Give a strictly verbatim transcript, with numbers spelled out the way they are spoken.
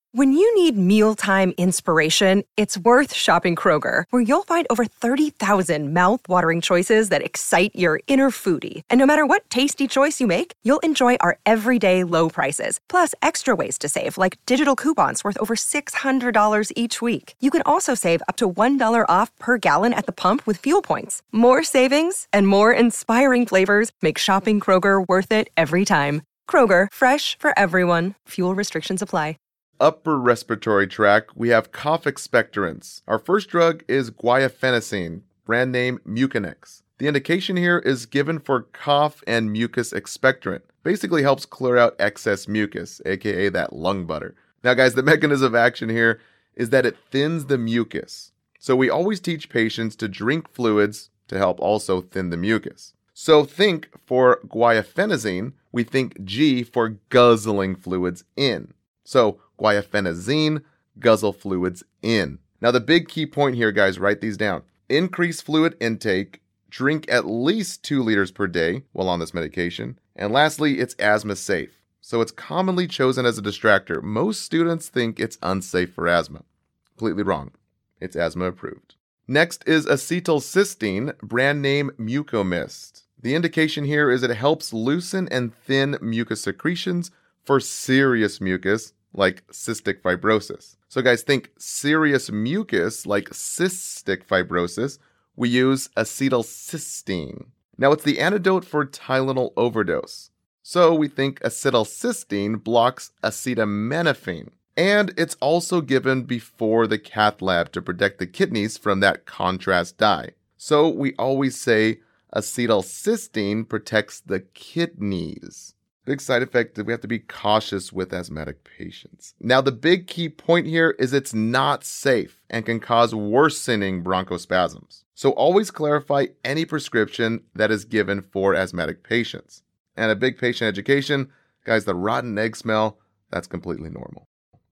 When you need mealtime inspiration, it's worth shopping Kroger, where you'll find over thirty thousand mouth-watering choices that excite your inner foodie. And no matter what tasty choice you make, you'll enjoy our everyday low prices, plus extra ways to save, like digital coupons worth over six hundred dollars each week. You can also save up to one dollar off per gallon at the pump with fuel points. More savings and more inspiring flavors make shopping Kroger worth it every time. Kroger, fresh for everyone. Fuel restrictions apply. Upper respiratory tract, we have cough expectorants. Our first drug is guaifenesin, brand name Mucinex. The indication here is given for cough and mucus expectorant. Basically helps clear out excess mucus, aka that lung butter. Now guys, the mechanism of action here is that it thins the mucus. So we always teach patients to drink fluids to help also thin the mucus. So think for guaifenesin, we think G for guzzling fluids in. So guaifenesin, guzzle fluids in. Now the big key point here, guys, write these down. Increase fluid intake, drink at least two liters per day while on this medication. And lastly, it's asthma safe. So it's commonly chosen as a distractor. Most students think it's unsafe for asthma. Completely wrong. It's asthma approved. Next is acetylcysteine, brand name Mucomyst. The indication here is it helps loosen and thin mucus secretions for serious mucus, like cystic fibrosis. So guys, think serious mucus like cystic fibrosis, we use acetylcysteine. Now it's the antidote for Tylenol overdose. So we think acetylcysteine blocks acetaminophen. And it's also given before the cath lab to protect the kidneys from that contrast dye. So we always say acetylcysteine protects the kidneys. Big side effect that we have to be cautious with asthmatic patients. Now, the big key point here is it's not safe and can cause worsening bronchospasms. So always clarify any prescription that is given for asthmatic patients. And a big patient education, guys, the rotten egg smell, that's completely normal.